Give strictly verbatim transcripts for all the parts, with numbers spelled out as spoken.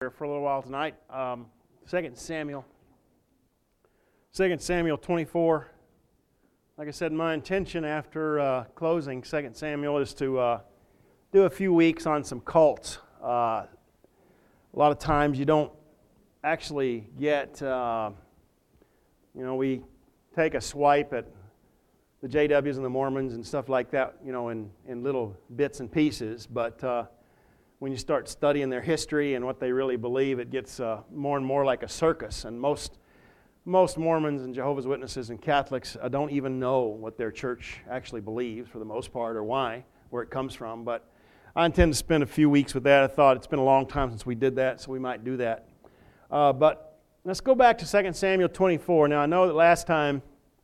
here for a little while tonight. Um, Second Samuel. Second Samuel twenty-four. Like I said, my intention after uh, closing Second Samuel is to uh, do a few weeks on some cults. Uh, a lot of times you don't actually get, uh, you know, we take a swipe at the J Ws and the Mormons and stuff like that, you know, in, in little bits and pieces, but uh, when you start studying their history and what they really believe, it gets uh, more and more like a circus. And most most Mormons and Jehovah's Witnesses and Catholics uh, don't even know what their church actually believes for the most part, or why, where it comes from. But I intend to spend a few weeks with that. I thought it's been a long time since we did that, so we might do that. Uh, but let's go back to Second Samuel twenty-four. Now, I know that last time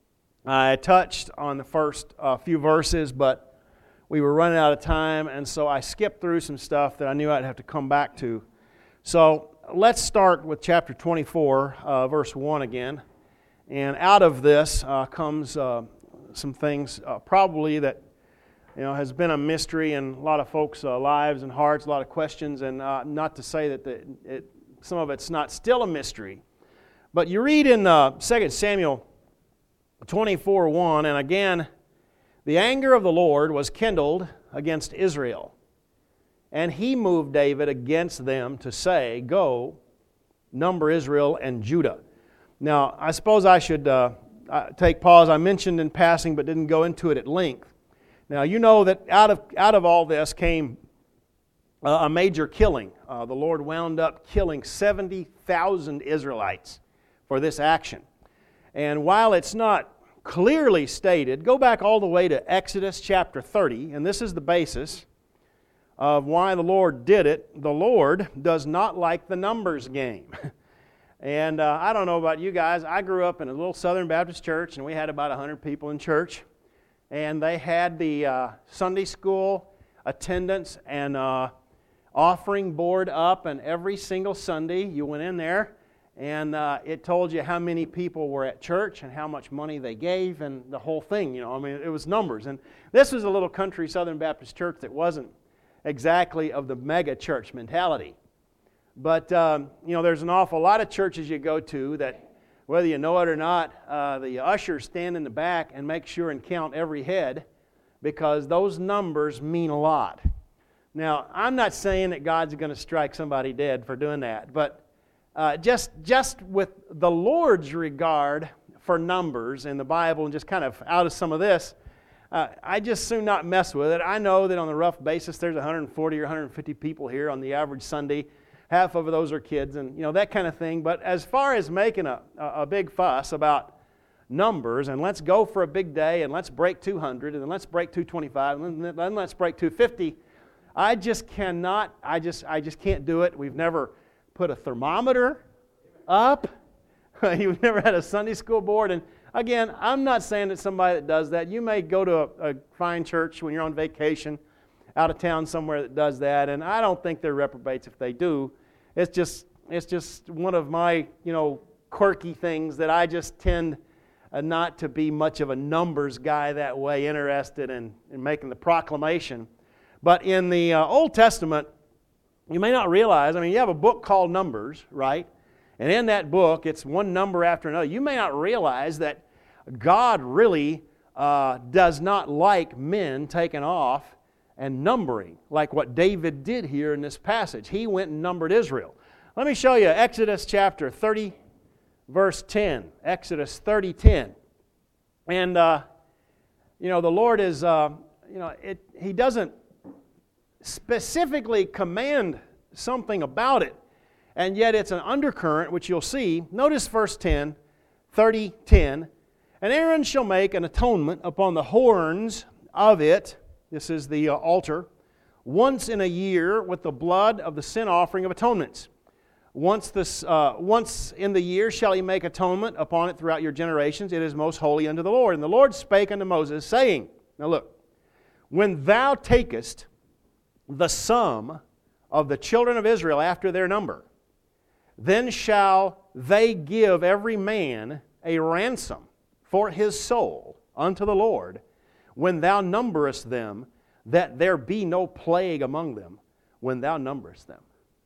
I touched on the first uh, few verses, but we were running out of time, and so I skipped through some stuff that I knew I'd have to come back to. So let's start with chapter twenty-four, uh, verse one again. And out of this uh, comes uh, some things uh, probably that you know has been a mystery in a lot of folks' uh, lives and hearts, a lot of questions, and uh, not to say that the, it, some of it's not still a mystery. But you read in uh, Second Samuel twenty-four one, and again, the anger of the Lord was kindled against Israel, and he moved David against them to say, "Go, number Israel and Judah." Now, I suppose I should uh, take pause. I mentioned in passing, but didn't go into it at length. Now, you know that out of out of all this came uh, a major killing. Uh, the Lord wound up killing seventy thousand Israelites for this action. And while it's not clearly stated, go back all the way to Exodus chapter thirty, and this is the basis of why the Lord did it. The Lord does not like the numbers game. And uh, I don't know about you guys, I grew up in a little Southern Baptist church, and we had about one hundred people in church, and they had the uh, Sunday school attendance and uh, offering board up, and every single Sunday you went in there, and uh, it told you how many people were at church and how much money they gave and the whole thing, you know. I mean, it was numbers. And this was a little country Southern Baptist church that wasn't exactly of the mega church mentality. But, um, you know, there's an awful lot of churches you go to that, whether you know it or not, uh, the ushers stand in the back and make sure and count every head because those numbers mean a lot. Now, I'm not saying that God's going to strike somebody dead for doing that, but Uh, just just with the Lord's regard for numbers in the Bible and just kind of out of some of this, uh, I just soon not mess with it. I know that on the rough basis there's one hundred forty or one hundred fifty people here on the average Sunday. Half of those are kids and you know that kind of thing. But as far as making a, a, a big fuss about numbers and let's go for a big day and let's break two hundred and then let's break two twenty-five and then, then let's break two fifty, I just cannot, I just I just can't do it. We've never put a thermometer up. You've never had a Sunday school board. And again, I'm not saying that somebody that does that. You may go to a, a fine church when you're on vacation out of town somewhere that does that, and I don't think they're reprobates if they do. It's just it's just one of my, you know, quirky things that I just tend uh, not to be much of a numbers guy that way, interested in, in making the proclamation. But in the uh, Old Testament, you may not realize, I mean, you have a book called Numbers, right? And in that book, it's one number after another. You may not realize that God really uh, does not like men taking off and numbering, like what David did here in this passage. He went and numbered Israel. Let me show you Exodus chapter thirty, verse ten. Exodus thirty, ten. And, uh, you know, the Lord is, uh, you know, it, He doesn't specifically command something about it, and yet it's an undercurrent, which you'll see. Notice verse ten, thirty, ten. And Aaron shall make an atonement upon the horns of it, this is the uh, altar, once in a year with the blood of the sin offering of atonements. Once, this, uh, once in the year shall he make atonement upon it throughout your generations. It is most holy unto the Lord. And the Lord spake unto Moses, saying, now look, when thou takest the sum of the children of Israel after their number, then shall they give every man a ransom for his soul unto the Lord, when thou numberest them, that there be no plague among them when thou numberest them.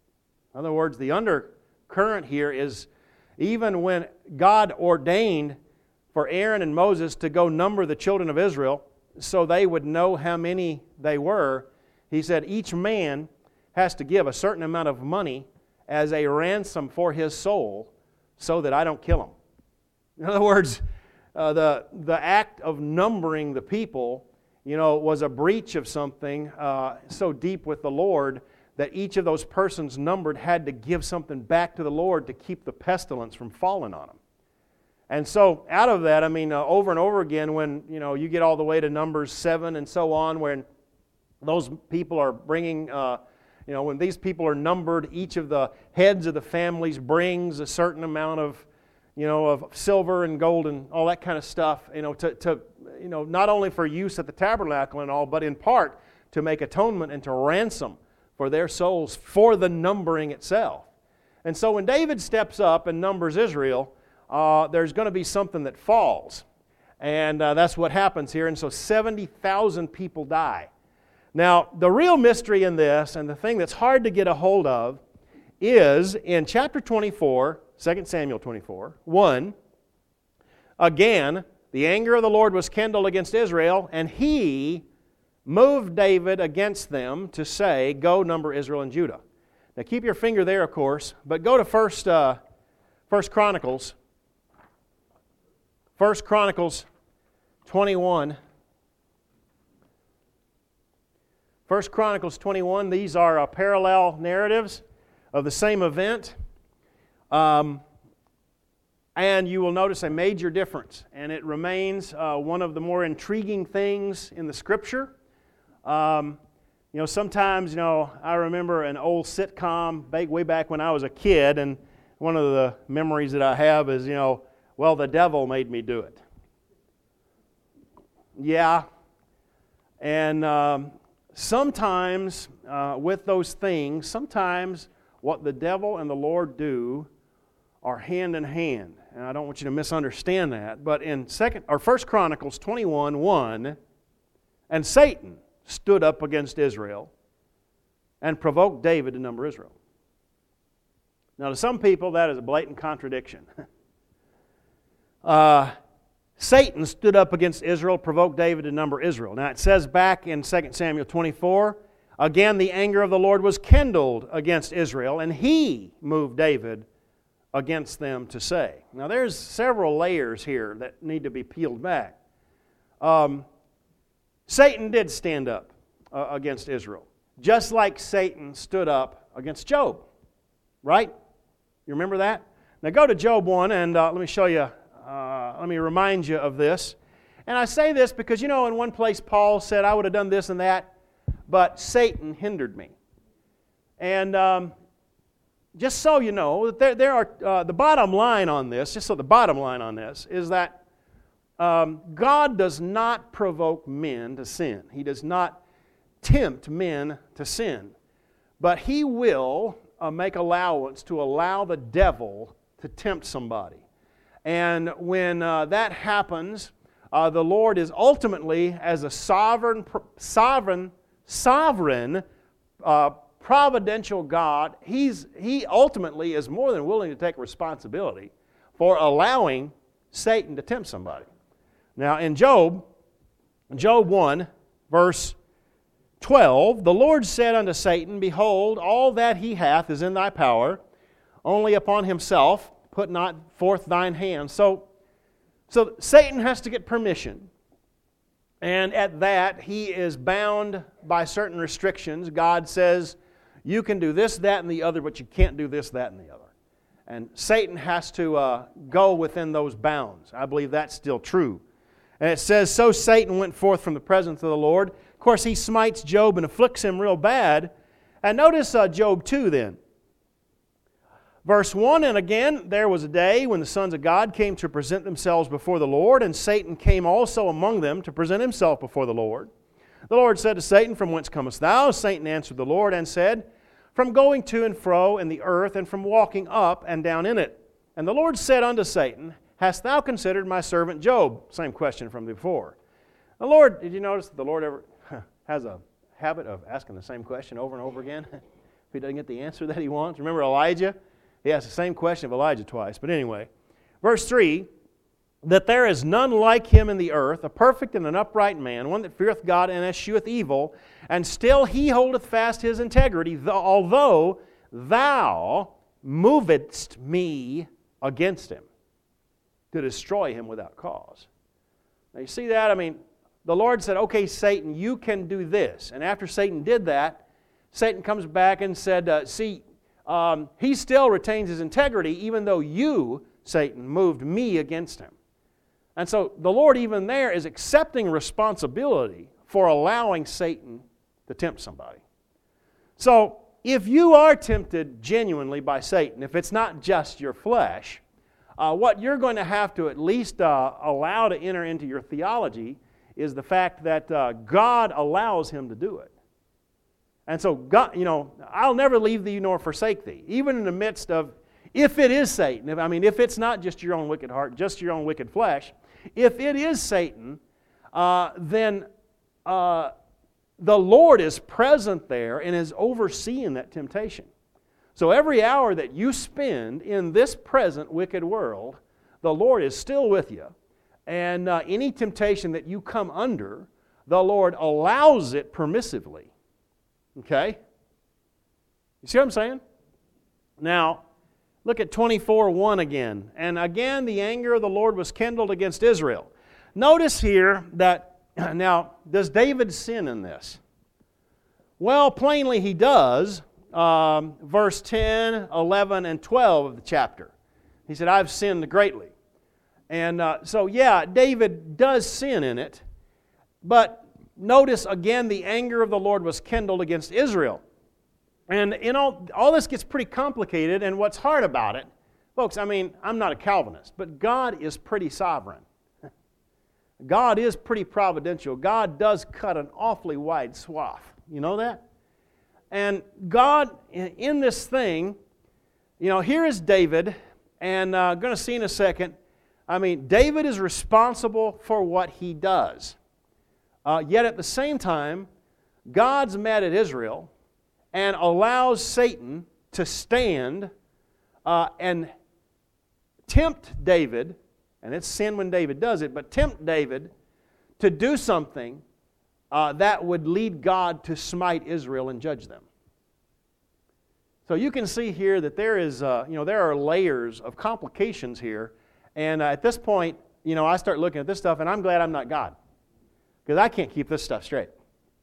In other words, the undercurrent here is even when God ordained for Aaron and Moses to go number the children of Israel so they would know how many they were, He said each man has to give a certain amount of money as a ransom for his soul so that I don't kill him. In other words, uh, the, the act of numbering the people, you know, was a breach of something uh, so deep with the Lord that each of those persons numbered had to give something back to the Lord to keep the pestilence from falling on them. And so out of that, I mean, uh, over and over again, when, you know, you get all the way to Numbers seven and so on, when those people are bringing, uh, you know, when these people are numbered, each of the heads of the families brings a certain amount of, you know, of silver and gold and all that kind of stuff, you know, to, to you know, not only for use at the tabernacle and all, but in part to make atonement and to ransom for their souls for the numbering itself. And so when David steps up and numbers Israel, uh, there's going to be something that falls. And uh, that's what happens here. And so seventy thousand people die. Now, the real mystery in this, and the thing that's hard to get a hold of, is in chapter twenty-four, Second Samuel twenty-four, one, again, the anger of the Lord was kindled against Israel, and He moved David against them to say, go number Israel and Judah. Now keep your finger there, of course, but go to First, uh, First Chronicles, First Chronicles twenty-one. First Chronicles twenty-one, these are uh, parallel narratives of the same event. Um, and you will notice a major difference, and it remains uh, one of the more intriguing things in the Scripture. Um, you know, sometimes, you know, I remember an old sitcom back, way back when I was a kid, and one of the memories that I have is, you know, well, the devil made me do it. Yeah. And um, sometimes uh, with those things, sometimes what the devil and the Lord do are hand in hand. And I don't want you to misunderstand that. But in second or First Chronicles twenty-one, one, and Satan stood up against Israel and provoked David to number Israel. Now, to some people, that is a blatant contradiction. uh, Satan stood up against Israel, provoked David to number Israel. Now, it says back in Second Samuel twenty-four, again, the anger of the Lord was kindled against Israel, and He moved David against them to say. Now, there's several layers here that need to be peeled back. Um, Satan did stand up uh, against Israel, just like Satan stood up against Job, right? You remember that? Now go to Job one and uh, let me show you, uh, let me remind you of this. And I say this because, you know, in one place Paul said, I would have done this and that, but Satan hindered me. And um, just so you know, there, there are uh, the bottom line on this, just so the bottom line on this, is that Um, God does not provoke men to sin. He does not tempt men to sin. But He will uh, make allowance to allow the devil to tempt somebody. And when uh, that happens, uh, the Lord is ultimately, as a sovereign, sovereign, sovereign, uh, providential God, He's, He ultimately is more than willing to take responsibility for allowing Satan to tempt somebody. Now, in Job, Job one, verse twelve, the Lord said unto Satan, behold, all that he hath is in thy power, only upon himself put not forth thine hand. So, so Satan has to get permission. And at that, he is bound by certain restrictions. God says, you can do this, that, and the other, but you can't do this, that, and the other. And Satan has to uh, go within those bounds. I believe that's still true. And it says, so Satan went forth from the presence of the Lord. Of course, he smites Job and afflicts him real bad. And notice uh, Job two then. Verse one, and again, there was a day when the sons of God came to present themselves before the Lord, and Satan came also among them to present himself before the Lord. The Lord said to Satan, from whence comest thou? Satan answered the Lord and said, from going to and fro in the earth, and from walking up and down in it. And the Lord said unto Satan, hast thou considered my servant Job? Same question from before. The Lord, did you notice that the Lord ever has a habit of asking the same question over and over again? if he doesn't get the answer that he wants. Remember Elijah? He asked the same question of Elijah twice. But anyway, verse three, that there is none like him in the earth, a perfect and an upright man, one that feareth God and escheweth evil, and still he holdeth fast his integrity, although thou movedst me against him to destroy him without cause. Now you see that? I mean, the Lord said, okay, Satan, you can do this. And after Satan did that, Satan comes back and said, uh, see, um, he still retains his integrity even though you, Satan, moved me against him. And so the Lord even there is accepting responsibility for allowing Satan to tempt somebody. So if you are tempted genuinely by Satan, if it's not just your flesh, uh, what you're going to have to at least uh, allow to enter into your theology is the fact that uh, God allows him to do it. And so, God, you know, I'll never leave thee nor forsake thee, even in the midst of, if it is Satan, if, I mean, if it's not just your own wicked heart, just your own wicked flesh, if it is Satan, uh, then uh, the Lord is present there and is overseeing that temptation. So every hour that you spend in this present wicked world, the Lord is still with you. And uh, any temptation that you come under, the Lord allows it permissively. Okay? You see what I'm saying? Now, look at twenty-four one again. And again, the anger of the Lord was kindled against Israel. Notice here that, now, does David sin in this? Well, plainly he does. Um, verse ten, eleven, and twelve of the chapter. He said, I've sinned greatly. And uh, so, yeah, David does sin in it. But notice again, the anger of the Lord was kindled against Israel. And you know, all this gets pretty complicated, and what's hard about it, folks, I mean, I'm not a Calvinist, but God is pretty sovereign. God is pretty providential. God does cut an awfully wide swath. You know that? And God, in this thing, you know, here is David, and I'm uh, going to see in a second, I mean, David is responsible for what he does. Uh, yet at the same time, God's mad at Israel and allows Satan to stand uh, and tempt David, and it's sin when David does it, but tempt David to do something uh, that would lead God to smite Israel and judge them. So you can see here that there is, uh, you know, there are layers of complications here, and uh, at this point, you know, I start looking at this stuff, and I'm glad I'm not God, because I can't keep this stuff straight.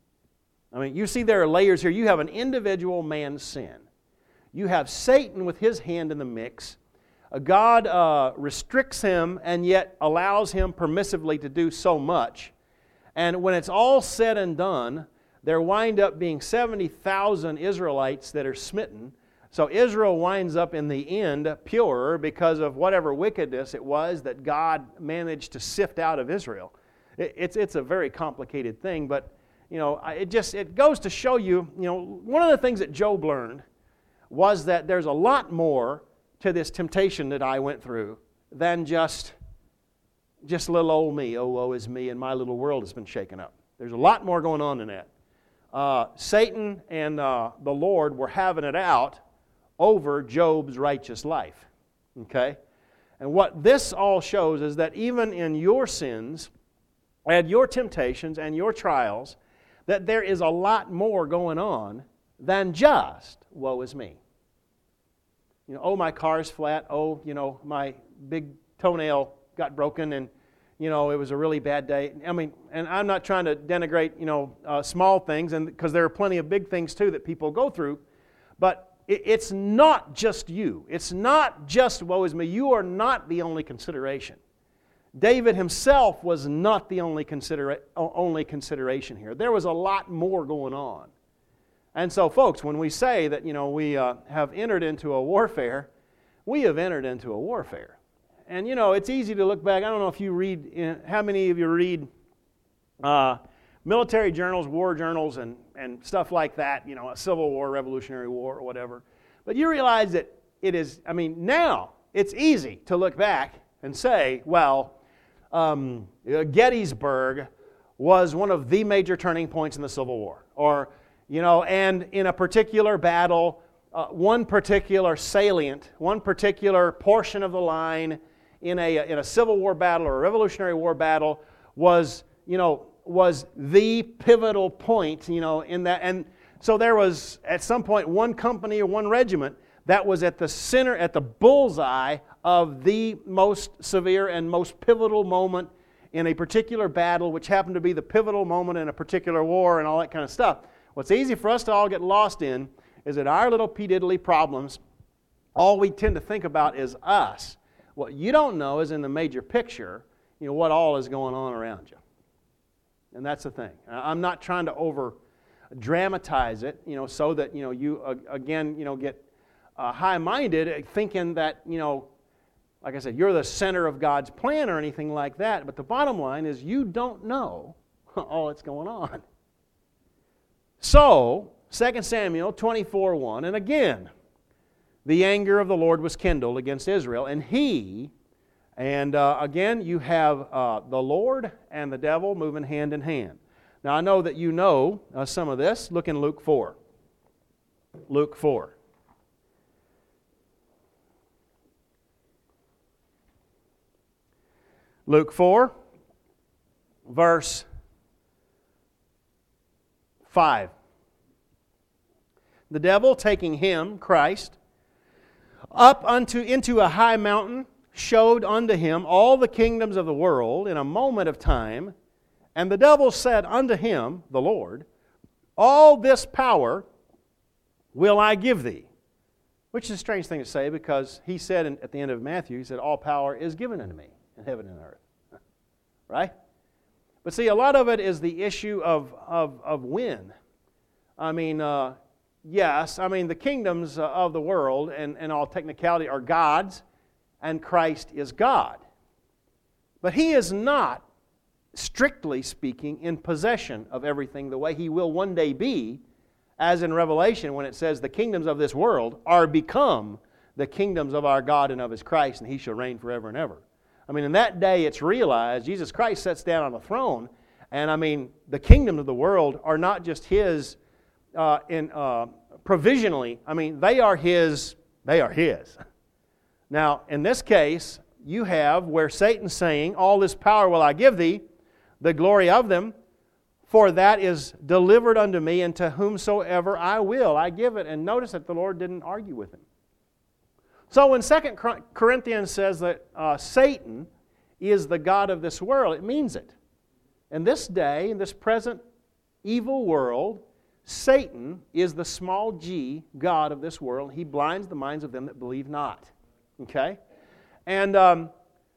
I mean, you see there are layers here. You have an individual man's sin. You have Satan with his hand in the mix. Uh, God uh, restricts him and yet allows him permissively to do so much. And when it's all said and done, there wind up being seventy thousand Israelites that are smitten. So Israel winds up in the end pure because of whatever wickedness it was that God managed to sift out of Israel. It, it's, it's a very complicated thing, but you know, it just it goes to show you, you know, one of the things that Job learned was that there's a lot more to this temptation that I went through than just, just little old me. Oh, woe is me, and my little world has been shaken up. There's a lot more going on than that. Uh, Satan and uh, the Lord were having it out over Job's righteous life. Okay? And what this all shows is that even in your sins and your temptations and your trials, that there is a lot more going on than just, woe is me. You know, oh, my car's flat. Oh, you know, my big toenail got broken and, you know, it was a really bad day. I mean, and I'm not trying to denigrate, you know, uh, small things, and because there are plenty of big things, too, that people go through. But it, it's not just you. It's not just, woe is me. You are not the only consideration. David himself was not the only, considera- only consideration here. There was a lot more going on. And so, folks, when we say that, you know, we uh, have entered into a warfare, we have entered into a warfare. And, you know, it's easy to look back. I don't know if you read, you know, how many of you read uh, military journals, war journals, and, and stuff like that, you know, a Civil War, Revolutionary War, or whatever. But you realize that it is, I mean, now it's easy to look back and say, well, Um, Gettysburg was one of the major turning points in the Civil War. Or, You know, and in a particular battle, uh, one particular salient, one particular portion of the line in a in a Civil War battle or a Revolutionary War battle was, you know, was the pivotal point, you know, in that. And so there was at some point one company or one regiment that was at the center, at the bullseye of the most severe and most pivotal moment in a particular battle, which happened to be the pivotal moment in a particular war and all that kind of stuff. What's easy for us to all get lost in is that our little p-diddly problems, all we tend to think about is us. What you don't know is in the major picture, you know, what all is going on around you. And that's the thing. I'm not trying to over dramatize it, you know, so that, you know, you uh, again, you know, get uh, high-minded thinking that, you know, like I said, you're the center of God's plan or anything like that. But the bottom line is you don't know all that's going on. So, Second Samuel twenty-four one, and again, the anger of the Lord was kindled against Israel, and he, and uh, again, you have uh, the Lord and the devil moving hand in hand. Now, I know that you know uh, some of this. Look in Luke four. Luke four. Luke four, verse five. The devil, taking him, Christ, up unto into a high mountain, showed unto him all the kingdoms of the world in a moment of time. And the devil said unto him, the Lord, all this power will I give thee. Which is a strange thing to say, because he said in, at the end of Matthew, he said, all power is given unto me in heaven and earth. Right? But see, a lot of it is the issue of, of, of when. I mean, uh, yes, I mean, the kingdoms of the world and, and all technicality are God's, and Christ is God. But He is not, strictly speaking, in possession of everything the way He will one day be, as in Revelation when it says the kingdoms of this world are become the kingdoms of our God and of His Christ, and He shall reign forever and ever. I mean, in that day it's realized Jesus Christ sits down on the throne, and I mean, the kingdoms of the world are not just His uh, in uh, provisionally. I mean, they are His, they are His. Now, in this case, you have where Satan's saying, all this power will I give thee, the glory of them, for that is delivered unto me, and to whomsoever I will I give it. And notice that the Lord didn't argue with him. So when Second Corinthians says that uh, Satan is the god of this world, it means it. In this day, in this present evil world, Satan is the small g god of this world. He blinds the minds of them that believe not. Okay? And um,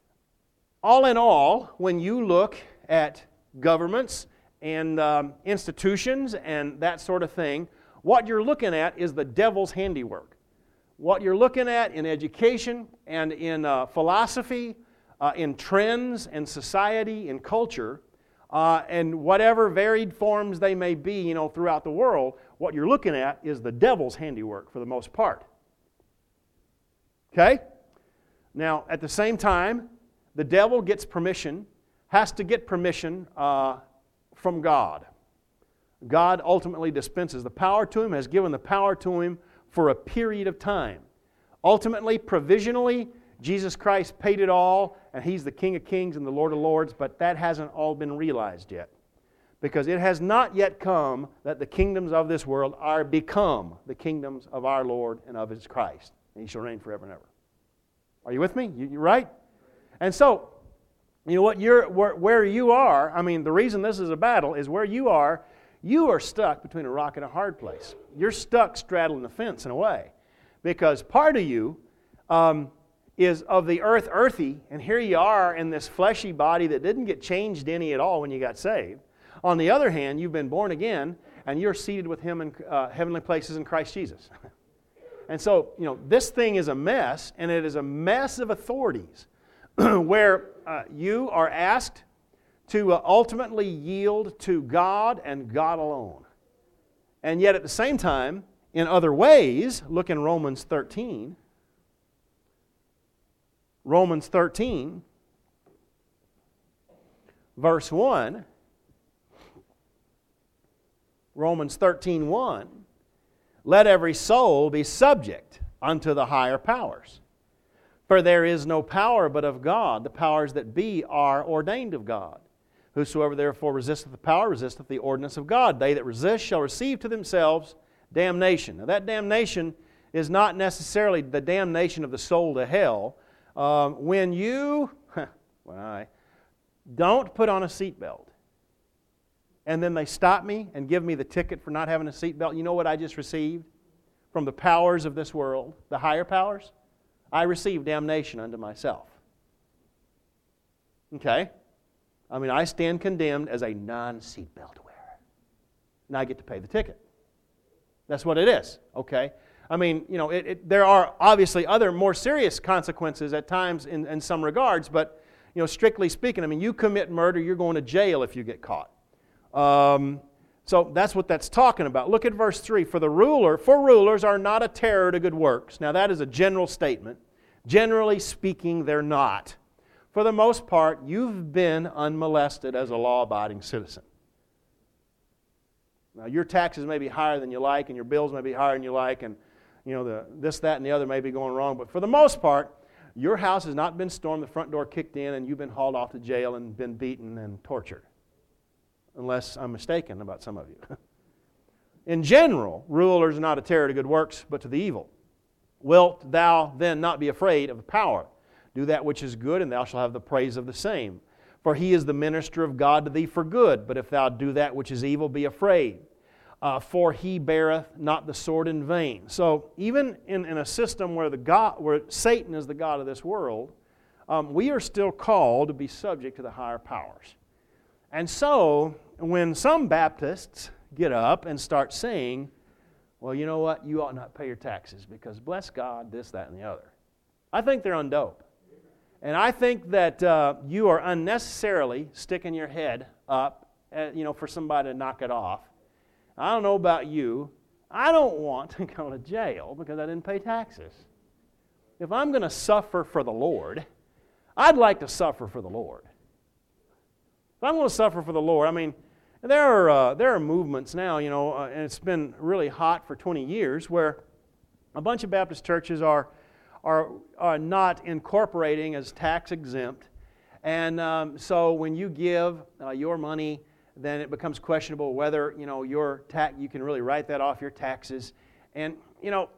all in all, when you look at governments and um, institutions and that sort of thing, what you're looking at is the devil's handiwork. What you're looking at in education and in uh, philosophy, uh, in trends and society and culture, uh, and whatever varied forms they may be, you know, throughout the world, what you're looking at is the devil's handiwork for the most part. Okay? Now, at the same time, the devil gets permission, has to get permission uh, from God. God ultimately dispenses the power to him, has given the power to him for a period of time. Ultimately, provisionally, Jesus Christ paid it all, and He's the King of Kings and the Lord of Lords, but that hasn't all been realized yet. Because it has not yet come that the kingdoms of this world are become the kingdoms of our Lord and of His Christ. And He shall reign forever and ever. Are you with me? You, you right? And so, you know what? You're where, where you are, I mean, the reason this is a battle is where you are, you are stuck between a rock and a hard place. You're stuck straddling the fence in a way. Because part of you um, is of the earth earthy, and here you are in this fleshy body that didn't get changed any at all when you got saved. On the other hand, you've been born again, and you're seated with Him in uh, heavenly places in Christ Jesus. And so, you know, this thing is a mess, and it is a mess of authorities where uh, you are asked to uh, ultimately yield to God and God alone. And yet at the same time, in other ways, look in Romans thirteen. Romans thirteen, verse one. Romans thirteen one, let every soul be subject unto the higher powers. For there is no power but of God. The powers that be are ordained of God. Whosoever therefore resisteth the power, resisteth the ordinance of God. They that resist shall receive to themselves damnation. Now that damnation is not necessarily the damnation of the soul to hell. Um, when you well, I, don't put on a seatbelt, and then they stop me and give me the ticket for not having a seatbelt, you know what I just received? From the powers of this world, the higher powers, I received damnation unto myself. Okay? I mean, I stand condemned as a non-seatbelt wearer. And I get to pay the ticket. That's what it is. Okay? I mean, you know, it, it, there are obviously other more serious consequences at times in, in some regards, but, you know, strictly speaking, I mean, you commit murder, you're going to jail if you get caught. Um, so that's what that's talking about. Look at verse three. For the ruler, for rulers are not a terror to good works. Now that is a general statement. Generally speaking, they're not. For the most part, you've been unmolested as a law-abiding citizen. Now your taxes may be higher than you like, and your bills may be higher than you like, and you know the this, that, and the other may be going wrong. But for the most part, your house has not been stormed, the front door kicked in, and you've been hauled off to jail and been beaten and tortured. Unless I'm mistaken about some of you. In general, rulers are not a terror to good works, but to the evil. Wilt thou then not be afraid of the power? Do that which is good, and thou shalt have the praise of the same. For he is the minister of God to thee for good. But if thou do that which is evil, be afraid. Uh, for he beareth not the sword in vain. So even in, in a system where the God, where Satan is the god of this world, um, we are still called to be subject to the higher powers. And so, when some Baptists get up and start saying, well, you know what, you ought not pay your taxes because bless God, this, that, and the other. I think they're on dope. And I think that uh, you are unnecessarily sticking your head up, uh, you know, for somebody to knock it off. I don't know about you. I don't want to go to jail because I didn't pay taxes. If I'm going to suffer for the Lord, I'd like to suffer for the Lord. If I'm going to suffer for the Lord, I mean, there are uh, there are movements now, you know, uh, and it's been really hot for twenty years, where a bunch of Baptist churches are are, are not incorporating as tax exempt, and um, so when you give uh, your money, then it becomes questionable whether you know your tax you can really write that off your taxes, and you know,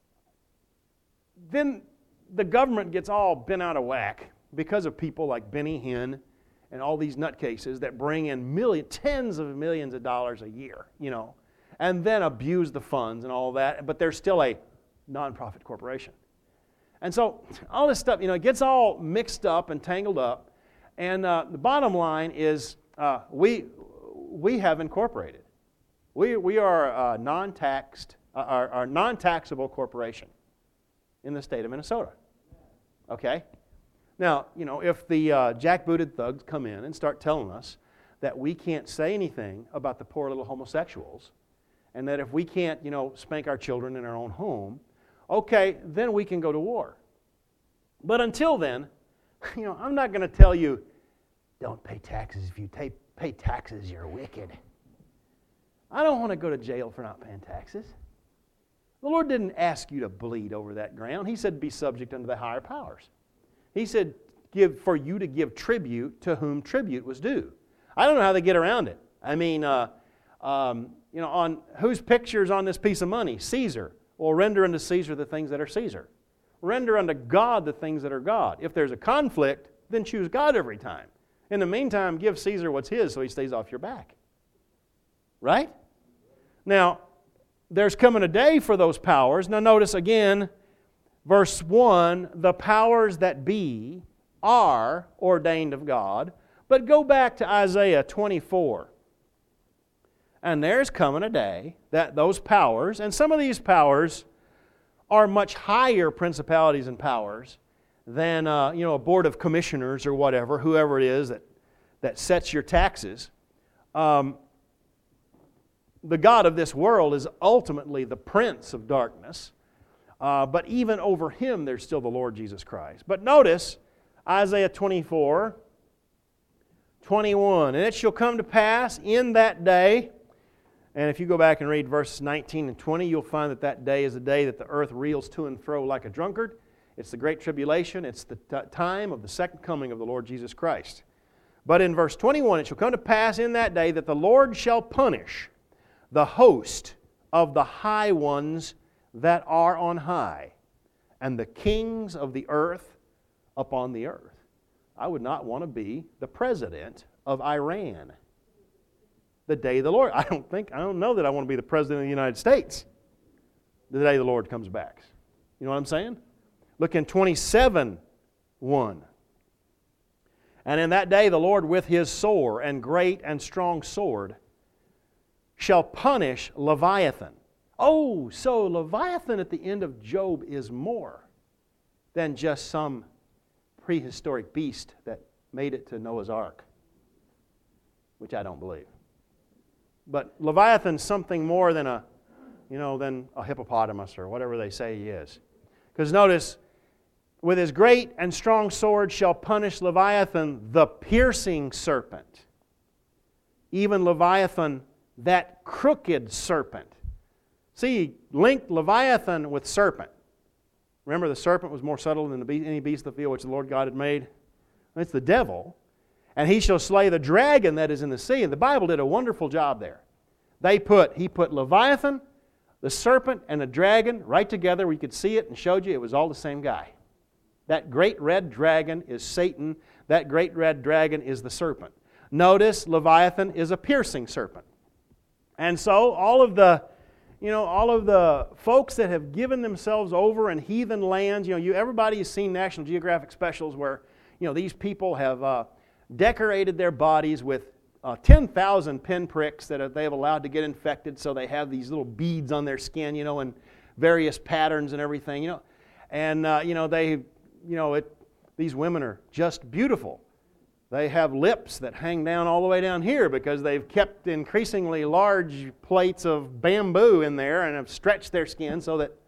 then the government gets all bent out of whack because of people like Benny Hinn and all these nutcases that bring in million, tens of millions of dollars a year, you know, and then abuse the funds and all that, but they're still a nonprofit corporation. And so all this stuff, you know, it gets all mixed up and tangled up, and uh, the bottom line is uh, we we have incorporated. We we are a non-taxed, uh, our, our non-taxable corporation in the state of Minnesota. Okay? Now, you know, if the uh, jackbooted thugs come in and start telling us that we can't say anything about the poor little homosexuals, and that if we can't, you know, spank our children in our own home, okay, then we can go to war. But until then, you know, I'm not going to tell you, don't pay taxes. If you pay, pay taxes, you're wicked. I don't want to go to jail for not paying taxes. The Lord didn't ask you to bleed over that ground. He said, be subject unto the higher powers. He said, give for you to give tribute to whom tribute was due. I don't know how they get around it. I mean, uh, um, you know, on whose picture's on this piece of money? Caesar. Well, render unto Caesar the things that are Caesar. Render unto God the things that are God. If there's a conflict, then choose God every time. In the meantime, give Caesar what's his so he stays off your back. Right? Now, there's coming a day for those powers. Now notice again, verse one, the powers that be are ordained of God. But go back to Isaiah twenty-four. And there's coming a day that those powers, and some of these powers are much higher principalities and powers than uh, you know, a board of commissioners or whatever, whoever it is that, that sets your taxes. Um, the God of this world is ultimately the prince of darkness. Uh, but even over him, there's still the Lord Jesus Christ. But notice, Isaiah And if you go back and read verses nineteen and twenty, you'll find that that day is a day that the earth reels to and fro like a drunkard. It's the Great Tribulation. It's the t- time of the second coming of the Lord Jesus Christ. But in verse twenty-one, it shall come to pass in that day that the Lord shall punish the host of the high ones that are on high, and the kings of the earth upon the earth. I would not want to be the president of Iran the day the Lord. I don't think, I don't know that I want to be the president of the United States the day the Lord comes back. You know what I'm saying? Look in twenty-seven one. And in that day the Lord with His sore and great and strong sword shall punish Leviathan. Oh, so Leviathan at the end of Job is more than just some prehistoric beast that made it to Noah's Ark, which I don't believe. But Leviathan's something more than a, you know, than a hippopotamus or whatever they say he is. Because notice, with his great and strong sword shall punish Leviathan, the piercing serpent. Even Leviathan, that crooked serpent. See, he linked Leviathan with serpent. Remember, the serpent was more subtle than the beast, any beast of the field which the Lord God had made. It's the devil. And he shall slay the dragon that is in the sea. And the Bible did a wonderful job there. They put, he put Leviathan, the serpent, and the dragon right together. We could see it and showed you it was all the same guy. That great red dragon is Satan. That great red dragon is the serpent. Notice Leviathan is a piercing serpent. And so all of the, you know, all of the folks that have given themselves over in heathen lands, you know, you everybody has seen National Geographic specials where, you know, these people have uh, decorated their bodies with uh, ten thousand pinpricks that they have allowed to get infected, so they have these little beads on their skin, you know, in various patterns and everything, you know. And, uh, you know, they, you know, it, these women are just beautiful. They have lips that hang down all the way down here because they've kept increasingly large plates of bamboo in there and have stretched their skin so that...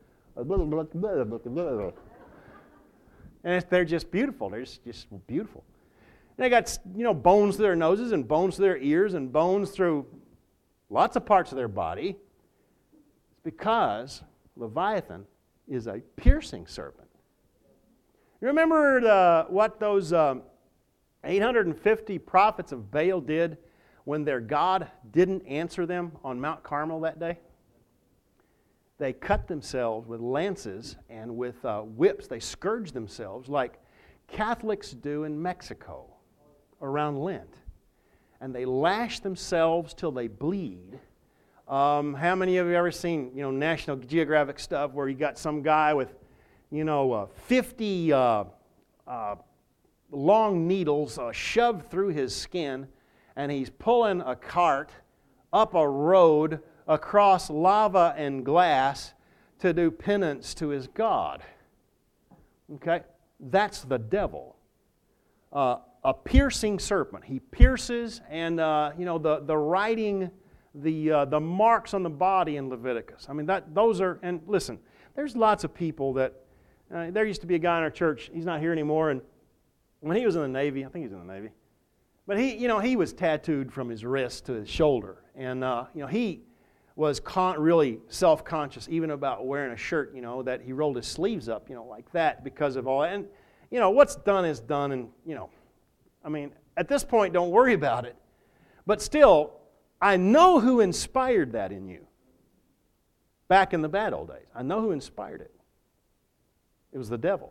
And they're just beautiful. They're just, just beautiful. And they got, you know, bones through their noses and bones through their ears and bones through lots of parts of their body. It's because Leviathan is a piercing serpent. You remember the, what those... Um, eight hundred fifty prophets of Baal did when their God didn't answer them on Mount Carmel that day? They cut themselves with lances and with uh, whips. They scourged themselves like Catholics do in Mexico around Lent. And they lash themselves till they bleed. Um, how many of you have ever seen, you know, National Geographic stuff where you got some guy with, you know, uh, fifty... Uh, uh, long needles uh, shoved through his skin, and he's pulling a cart up a road across lava and glass to do penance to his God. Okay? That's the devil. Uh, a piercing serpent. He pierces, and uh, you know the the writing, the uh, the marks on the body in Leviticus. I mean that those are. And listen, there's lots of people that. Uh, there used to be a guy in our church. He's not here anymore, and when he was in the Navy, I think he was in the Navy, but he, you know, he was tattooed from his wrist to his shoulder, and uh, you know, he was con- really self-conscious even about wearing a shirt, you know, that he rolled his sleeves up, you know, like that because of all that. And you know, what's done is done, and you know, I mean, at this point, don't worry about it. But still, I know who inspired that in you. Back in the bad old days, I know who inspired it. It was the devil.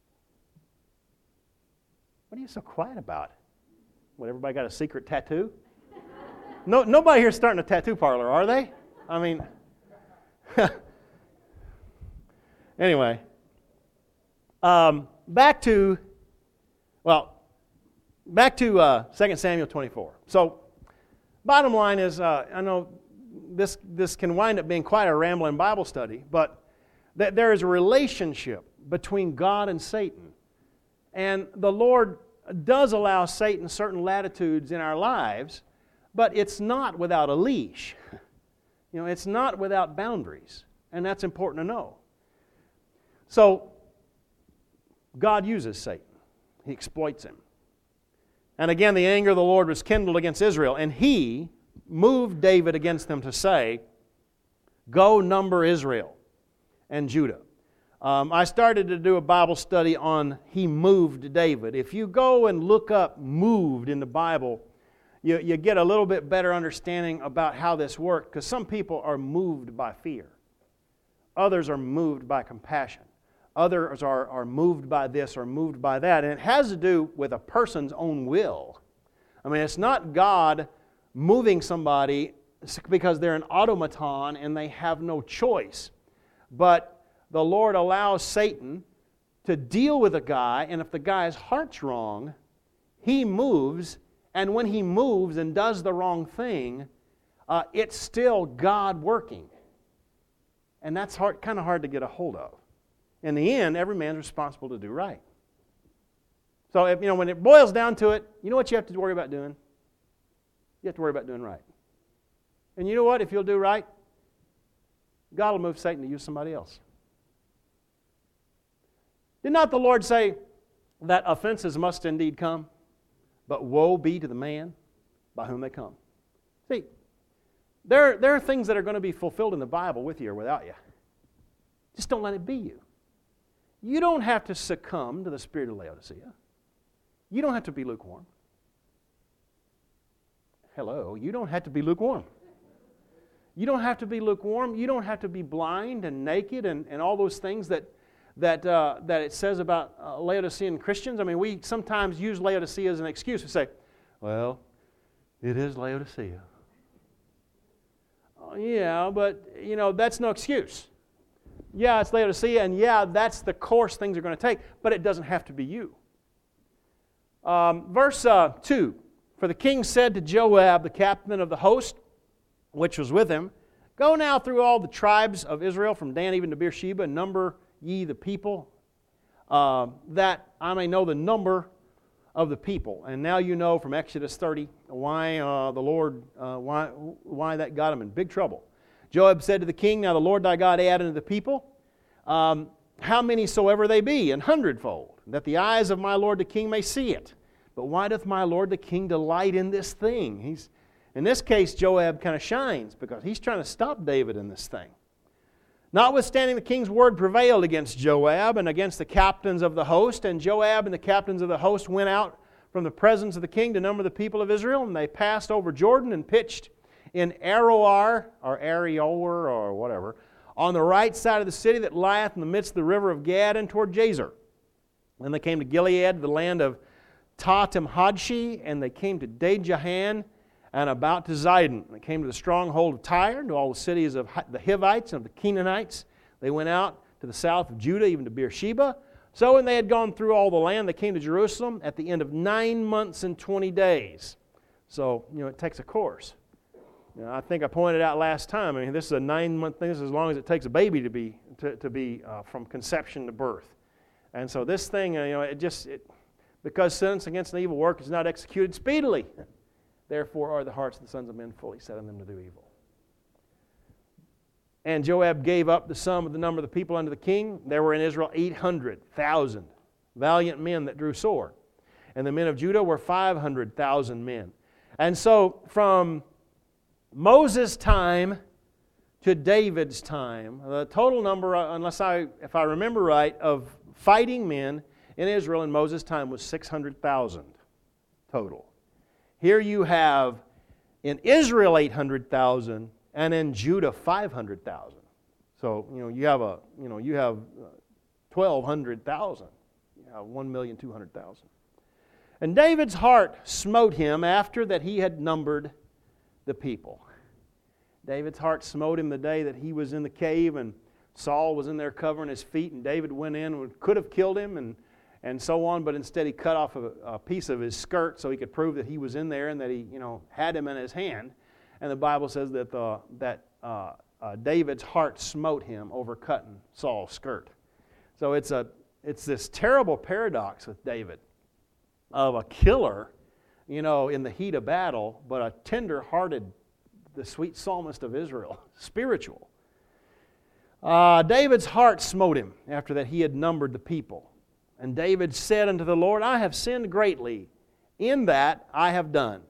What are you so quiet about? What, everybody got a secret tattoo? No, nobody here's starting a tattoo parlor, are they? I mean, anyway, um, back to, well, back to uh, Second Samuel twenty-four. So, bottom line is, uh, I know this this can wind up being quite a rambling Bible study, but that there is a relationship between God and Satan. And the Lord does allow Satan certain latitudes in our lives, but it's not without a leash. You know, it's not without boundaries, and that's important to know. So, God uses Satan. He exploits him. And again, the anger of the Lord was kindled against Israel, and he moved David against them to say, go number Israel and Judah. Um, I started to do a Bible study on he moved David. If you go and look up moved in the Bible, you, you get a little bit better understanding about how this worked, because some people are moved by fear. Others are moved by compassion. Others are, are moved by this or moved by that. And it has to do with a person's own will. I mean, it's not God moving somebody because they're an automaton and they have no choice. But the Lord allows Satan to deal with a guy, and if the guy's heart's wrong, he moves, and when he moves and does the wrong thing, uh, it's still God working. And that's hard, kind of hard to get a hold of. In the end, every man's responsible to do right. So, if, you know, when it boils down to it, you know what you have to worry about doing? You have to worry about doing right. And you know what? If you'll do right, God will move Satan to use somebody else. Did not the Lord say that offenses must indeed come, but woe be to the man by whom they come? See, there, there are things that are going to be fulfilled in the Bible with you or without you. Just don't let it be you. You don't have to succumb to the spirit of Laodicea. You don't have to be lukewarm. Hello, you don't have to be lukewarm. You don't have to be lukewarm. You don't have to be blind and naked and, and all those things that that uh, that it says about uh, Laodicean Christians. I mean, we sometimes use Laodicea as an excuse. We say, well, it is Laodicea. Oh, yeah, but, you know, that's no excuse. Yeah, it's Laodicea, and yeah, that's the course things are going to take, but it doesn't have to be you. Um, verse uh, two, for the king said to Joab, the captain of the host, which was with him, go now through all the tribes of Israel, from Dan even to Beersheba, and number ye the people, uh, that I may know the number of the people. And now you know from Exodus thirty why uh, the Lord, uh, why, why that got him in big trouble. Joab said to the king, now the Lord thy God add unto the people, um, how many soever they be, an hundredfold, that the eyes of my lord the king may see it. But why doth my lord the king delight in this thing? He's, in this case, Joab kind of shines because he's trying to stop David in this thing. Notwithstanding, the king's word prevailed against Joab and against the captains of the host, and Joab and the captains of the host went out from the presence of the king to number the people of Israel, and they passed over Jordan and pitched in Aroer, or Areor, or whatever, on the right side of the city that lieth in the midst of the river of Gad and toward Jazer. Then they came to Gilead, the land of Tahtimhodshi, and they came to Dejahan, and about to Zidon. They came to the stronghold of Tyre, to all the cities of the Hivites and of the Canaanites. They went out to the south of Judah, even to Beersheba. So when they had gone through all the land, they came to Jerusalem at the end of nine months and twenty days. So, you know, it takes a course. You know, I think I pointed out last time, I mean, this is a nine-month thing. This is as long as it takes a baby to be, to, to be uh, from conception to birth. And so this thing, you know, it just, it, because sentence against an evil work is not executed speedily, therefore are the hearts of the sons of men fully set on them to do evil. And Joab gave up the sum of the number of the people unto the king. There were in Israel eight hundred thousand valiant men that drew sword. And the men of Judah were five hundred thousand men. And so from Moses' time to David's time, the total number, unless I, if I remember right, of fighting men in Israel in Moses' time was six hundred thousand total. Here you have in Israel eight hundred thousand and in Judah five hundred thousand. So, you know, you have a, you know, you have twelve hundred thousand. You have one million two hundred thousand. And David's heart smote him after that he had numbered the people. David's heart smote him the day that he was in the cave and Saul was in there covering his feet, and David went in and could have killed him and and so on, but instead he cut off a, a piece of his skirt so he could prove that he was in there and that he, you know, had him in his hand. And the Bible says that the, that uh, uh, David's heart smote him over cutting Saul's skirt. So it's a it's this terrible paradox with David of a killer, you know, in the heat of battle, but a tender-hearted, the sweet psalmist of Israel, spiritual. Uh, David's heart smote him after that he had numbered the people. And David said unto the Lord, I have sinned greatly in that I have done.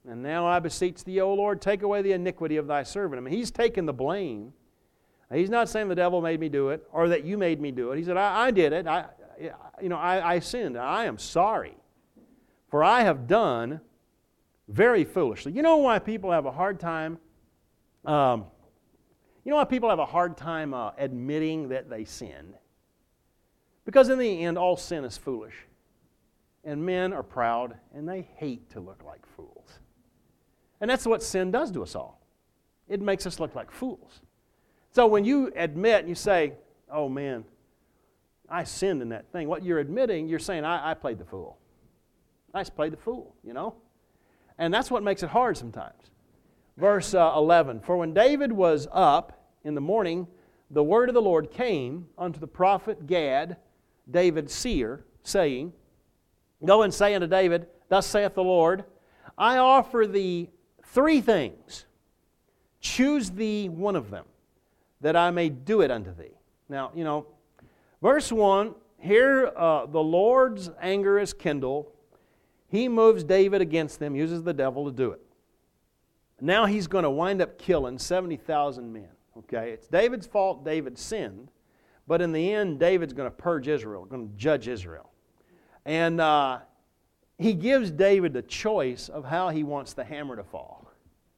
And now I beseech thee, O Lord, take away the iniquity of thy servant. I mean, he's taking the blame. He's not saying the devil made me do it or that you made me do it. He said, I, I did it. I, you know, I, I sinned. I am sorry. For I have done very foolishly. You know why people have a hard time, um, you know why people have a hard time uh, admitting that they sinned? Because in the end, all sin is foolish. And men are proud, and they hate to look like fools. And that's what sin does to us all. It makes us look like fools. So when you admit and you say, oh man, I sinned in that thing, what you're admitting, you're saying, I, I played the fool. I just played the fool, you know? And that's what makes it hard sometimes. Verse uh, eleven, for when David was up in the morning, the word of the Lord came unto the prophet Gad, David's seer, saying, go and say unto David, thus saith the Lord, I offer thee three things. Choose thee one of them, that I may do it unto thee. Now, you know, verse one, here uh, the Lord's anger is kindled. He moves David against them, uses the devil to do it. Now he's going to wind up killing seventy thousand men. Okay, it's David's fault. David sinned. But in the end, David's going to purge Israel, going to judge Israel. And uh, he gives David the choice of how he wants the hammer to fall.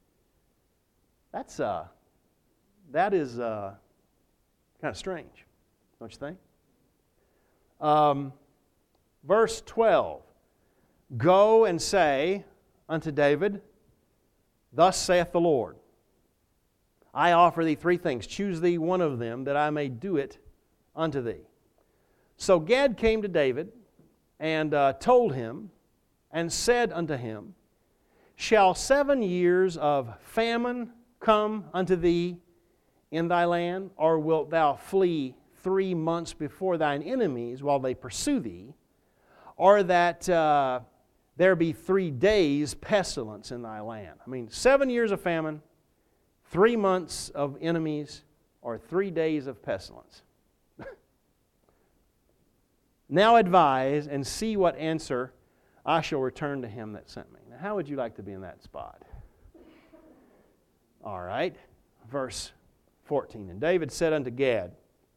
That's, uh, that is uh, kind of strange, don't you think? Um, verse twelve. Go and say unto David, thus saith the Lord, I offer thee three things. Choose thee one of them, that I may do it unto thee. So Gad came to David and uh, told him and said unto him, shall seven years of famine come unto thee in thy land, or wilt thou flee three months before thine enemies while they pursue thee, or that uh, there be three days pestilence in thy land? I mean, seven years of famine, three months of enemies, or three days of pestilence. Now advise and see what answer I shall return to him that sent me. Now, how would you like to be in that spot? All right, verse fourteen. And David said unto Gad,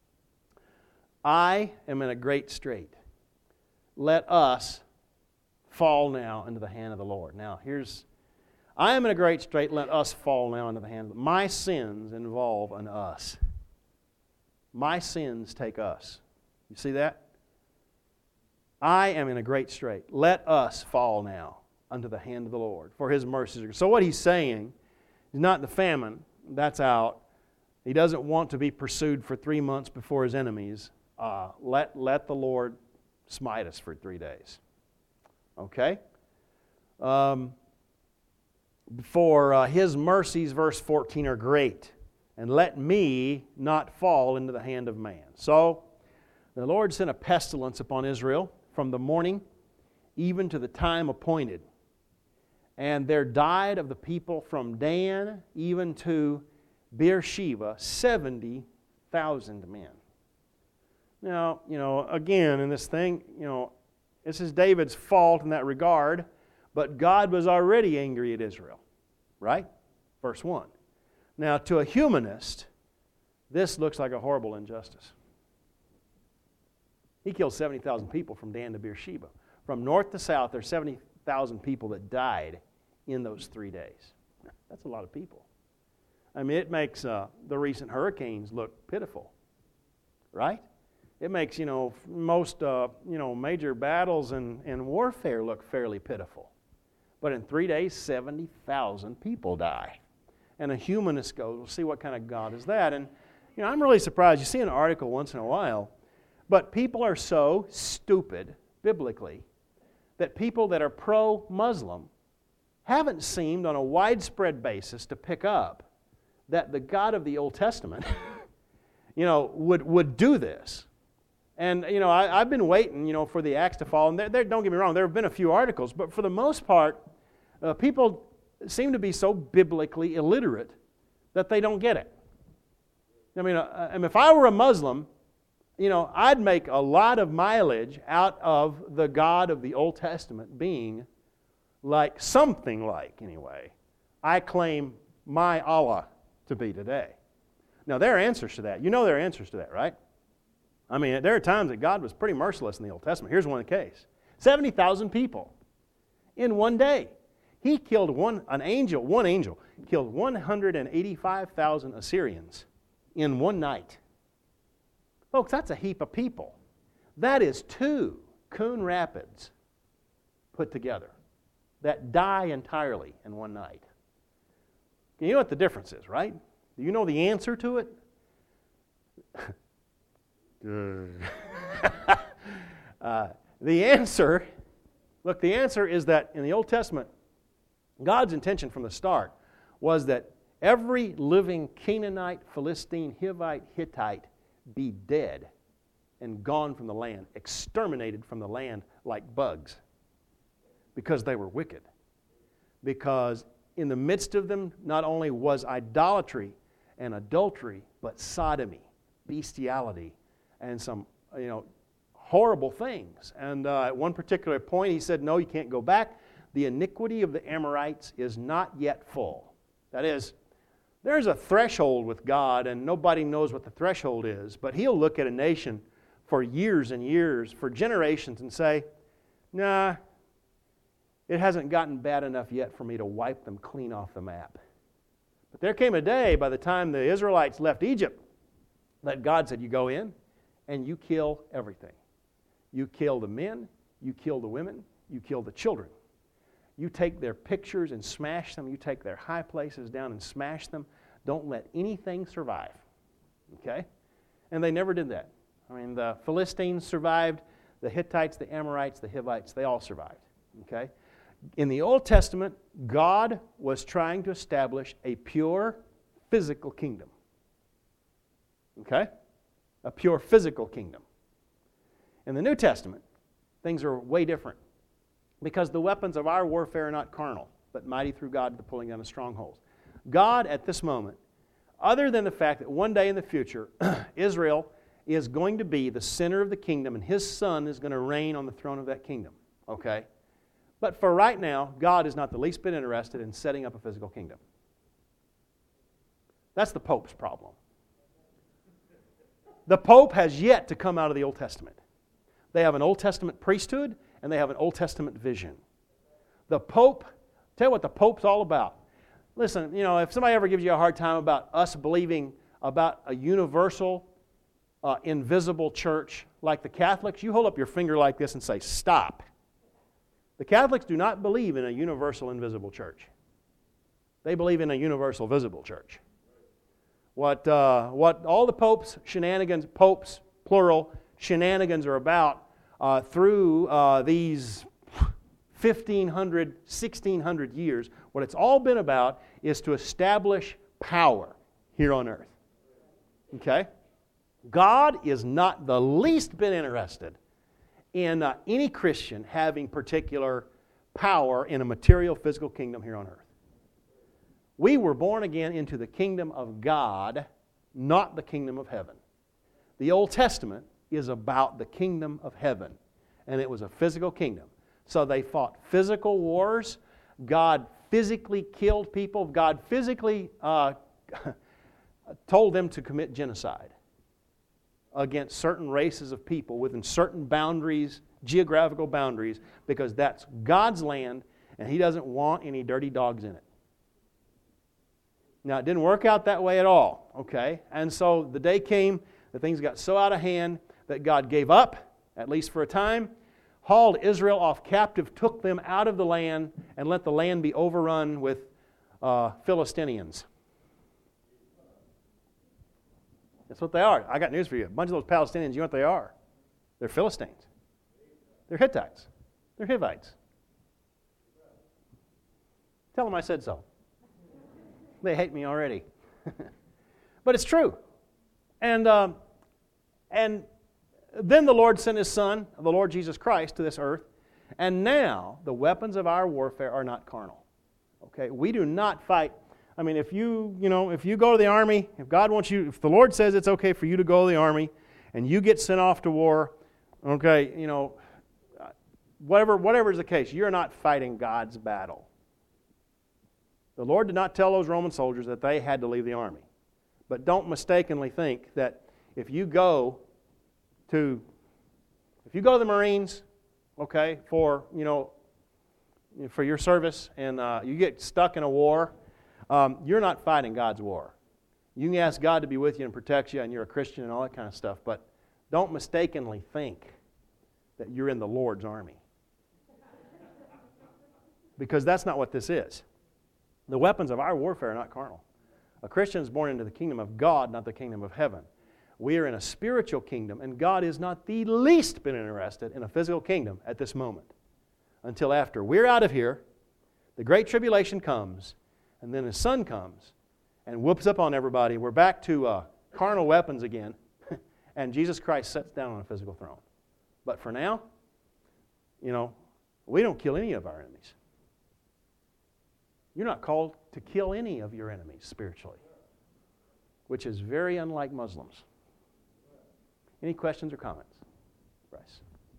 I am in a great strait. Let us fall now into the hand of the Lord. Now, here's, I am in a great strait. Let us fall now into the hand of the Lord. My sins involve an us. My sins take us. You see that? I am in a great strait. Let us fall now unto the hand of the Lord, for His mercies are good. So what he's saying is not the famine, that's out. He doesn't want to be pursued for three months before his enemies. Uh, let, let the Lord smite us for three days. Okay? Um, for uh, His mercies, verse fourteen, are great, and let me not fall into the hand of man. So the Lord sent a pestilence upon Israel from the morning even to the time appointed. And there died of the people from Dan even to Beersheba seventy thousand men. Now, you know, again, in this thing, you know, this is David's fault in that regard, but God was already angry at Israel, right? Verse one. Now, to a humanist, this looks like a horrible injustice. He killed seventy thousand people from Dan to Beersheba. From north to south, there's seventy thousand people that died in those three days. That's a lot of people. I mean, it makes uh, the recent hurricanes look pitiful, right? It makes, you know, most, uh, you know, major battles and, and warfare look fairly pitiful. But in three days, seventy thousand people die. And a humanist goes, well, see what kind of God is that? And, you know, I'm really surprised. You see an article once in a while, but people are so stupid, biblically, that people that are pro-Muslim haven't seemed on a widespread basis to pick up that the God of the Old Testament, you know, would, would do this. And, you know, I, I've been waiting, you know, for the axe to fall. And they're, they're, don't get me wrong, there have been a few articles, but for the most part, uh, people seem to be so biblically illiterate that they don't get it. I mean, uh, I mean, if I were a Muslim, you know, I'd make a lot of mileage out of the God of the Old Testament being like, something like, anyway, I claim my Allah to be today. Now, there are answers to that. You know there are answers to that, right? I mean, there are times that God was pretty merciless in the Old Testament. Here's one case. seventy thousand people in one day. He killed one, an angel, one angel, killed one hundred eighty-five thousand Assyrians in one night. Folks, that's a heap of people. That is two Coon Rapids put together that die entirely in one night. You know what the difference is, right? Do you know the answer to it? uh, the answer, look, the answer is that in the Old Testament, God's intention from the start was that every living Canaanite, Philistine, Hivite, Hittite be dead and gone from the land, exterminated from the land like bugs, because they were wicked. Because in the midst of them, not only was idolatry and adultery, but sodomy, bestiality, and some, you know, horrible things. And uh, at one particular point, he said, no, you can't go back. The iniquity of the Amorites is not yet full. That is, there's a threshold with God, and nobody knows what the threshold is, but He'll look at a nation for years and years, for generations, and say, nah, it hasn't gotten bad enough yet for me to wipe them clean off the map. But there came a day, by the time the Israelites left Egypt, that God said, you go in and you kill everything. You kill the men, you kill the women, you kill the children. You take their pictures and smash them. You take their high places down and smash them. Don't let anything survive. Okay? And they never did that. I mean, the Philistines survived, the Hittites, the Amorites, the Hivites, they all survived. Okay? In the Old Testament, God was trying to establish a pure physical kingdom. Okay? A pure physical kingdom. In the New Testament, things are way different. Because the weapons of our warfare are not carnal, but mighty through God to the pulling down of strongholds. God, at this moment, other than the fact that one day in the future, Israel is going to be the center of the kingdom, and His Son is going to reign on the throne of that kingdom. Okay? But for right now, God is not the least bit interested in setting up a physical kingdom. That's the Pope's problem. The Pope has yet to come out of the Old Testament. They have an Old Testament priesthood, and they have an Old Testament vision. The Pope, tell you what the Pope's all about. Listen, you know, if somebody ever gives you a hard time about us believing about a universal, uh, invisible church like the Catholics, you hold up your finger like this and say, stop. The Catholics do not believe in a universal, invisible church. They believe in a universal, visible church. What, uh, what all the popes' shenanigans, popes, plural, shenanigans are about uh, through uh, these fifteen hundred, sixteen hundred years, what it's all been about is to establish power here on earth. Okay? God is not the least bit interested in uh, any Christian having particular power in a material, physical kingdom here on earth. We were born again into the kingdom of God, not the kingdom of heaven. The Old Testament is about the kingdom of heaven, and it was a physical kingdom. So they fought physical wars. God physically killed people. God physically uh, told them to commit genocide against certain races of people within certain boundaries, geographical boundaries, because that's God's land, and He doesn't want any dirty dogs in it. Now, it didn't work out that way at all, okay? And so the day came that things got so out of hand that God gave up, at least for a time, hauled Israel off captive, took them out of the land, and let the land be overrun with uh, Philistinians. That's what they are. I got news for you. A bunch of those Palestinians, you know what they are? They're Philistines. They're Hittites. They're Hivites. Tell them I said so. They hate me already. But it's true. And, um, and then the Lord sent His Son, the Lord Jesus Christ, to this earth. And now the weapons of our warfare are not carnal. Okay? We do not fight. I mean, if you, you know, if you go to the army, if God wants you, if the Lord says it's okay for you to go to the army and you get sent off to war, okay, you know, whatever, whatever is the case, you're not fighting God's battle. The Lord did not tell those Roman soldiers that they had to leave the army. But don't mistakenly think that if you go to, if you go to the Marines, okay, for, you know, for your service, and uh, you get stuck in a war, um, you're not fighting God's war. You can ask God to be with you and protect you, and you're a Christian and all that kind of stuff, but don't mistakenly think that you're in the Lord's army. Because that's not what this is. The weapons of our warfare are not carnal. A Christian is born into the kingdom of God, not the kingdom of heaven. We are in a spiritual kingdom, and God is not the least bit interested in a physical kingdom at this moment. Until after we're out of here, the great tribulation comes, and then His Son comes and whoops up on everybody. We're back to uh, carnal weapons again, and Jesus Christ sits down on a physical throne. But for now, you know, we don't kill any of our enemies. You're not called to kill any of your enemies spiritually, which is very unlike Muslims. Any questions or comments? Bryce.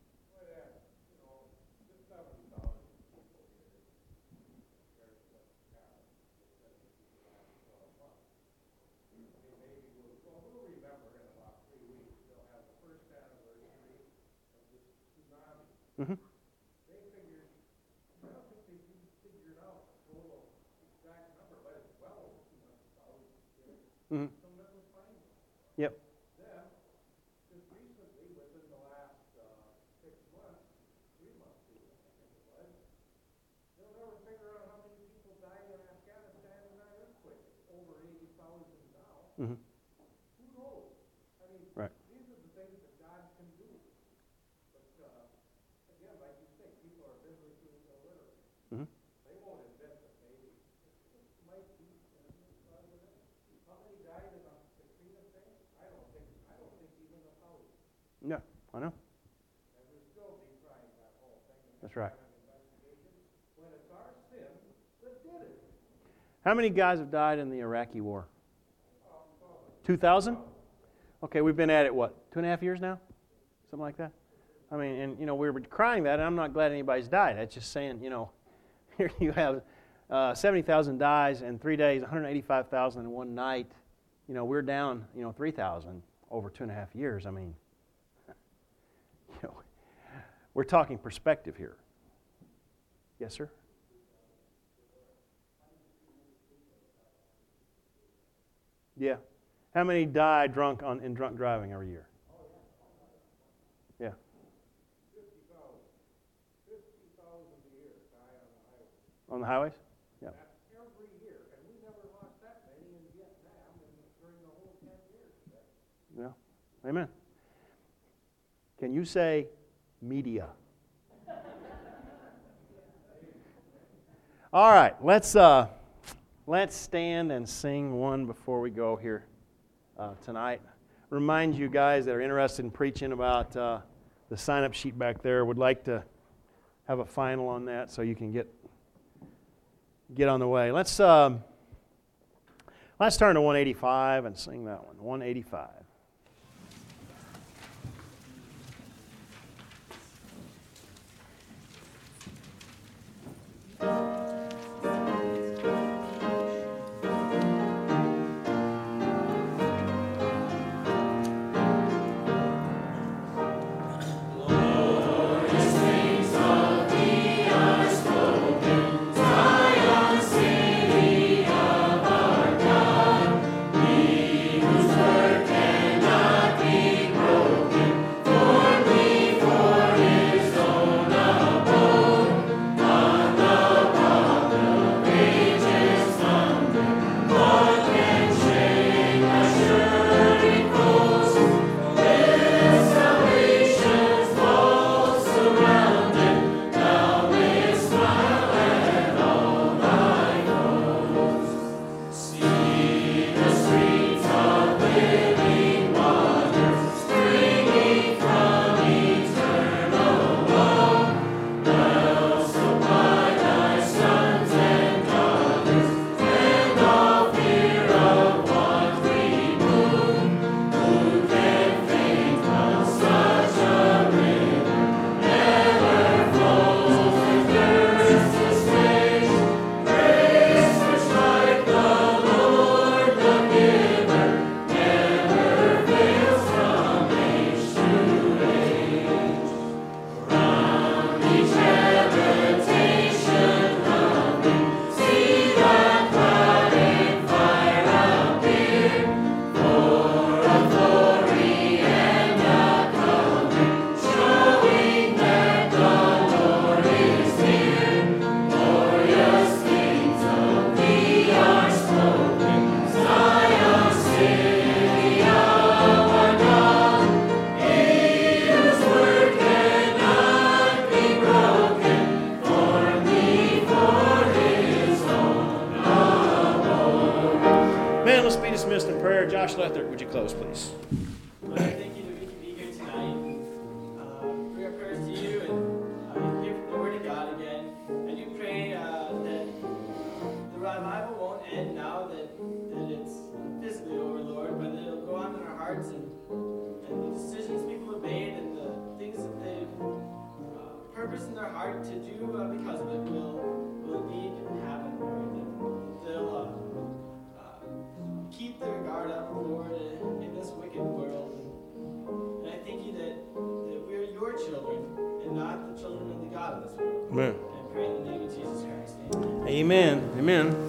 Mm-hmm. They figured, I don't think they figured out the total exact number, but it's well over two hundred thousand. Mm-hmm. Some of it was fine. Yep. Then, just recently, within the last uh, six months, three months even, I think it was, they'll never figure out how many people died in Afghanistan in that earthquake. It's over eighty thousand now. Mm-hmm. Who knows? I mean, right. These are the things that God can do. But, uh, again, like you say, people are biblically illiterate. Mm-hmm. They won't admit that maybe it might be. How many died in the Katrina thing? I don't think. I don't think even a thousand. Yeah, I know. And we're still decrying that whole thing. That's right. When it's our sin that did it. How many guys have died in the Iraqi war? Two thousand? Okay, we've been at it, what, two and a half years now? Something like that? I mean, and, you know, we were crying that, and I'm not glad anybody's died. That's just saying, you know, here you have uh, seventy thousand dies in three days, one hundred eighty-five thousand in one night. You know, we're down, you know, three thousand over two and a half years. I mean, you know, we're talking perspective here. Yes, sir? Yeah. How many die drunk on in drunk driving every year? Yeah. fifty thousand. fifty thousand a year die on the highway. On the highways? Yeah. That's every year. And we never lost that many in Vietnam and during the whole ten years. Yeah. Amen. Can you say media? All right, let's uh, let's stand and sing one before we go here uh, tonight. Remind you guys that are interested in preaching about uh, the sign-up sheet back there. Would like to have a final on that so you can get get on the way. Let's um, let's turn to one eighty-five and sing that one. one eighty-five. Whose word can Lethert, would you close, please? Lord, I thank you that we can be here tonight, uh, bring our prayers to you, and uh, hear from the Word of God again. I do pray uh, that the revival won't end now that, that it's physically over, Lord, but that it'll go on in our hearts, and, and the decisions people have made and the things that they've uh, purposed in their heart to do uh, because of it will, will indeed happen, Lord. That they'll uh, uh, keep their guard up, Lord, in, in this wicked world. And I thank you that, that we're your children and not the children of the God of this world. Amen. And I pray in the name of Jesus Christ. Amen. Amen. Amen.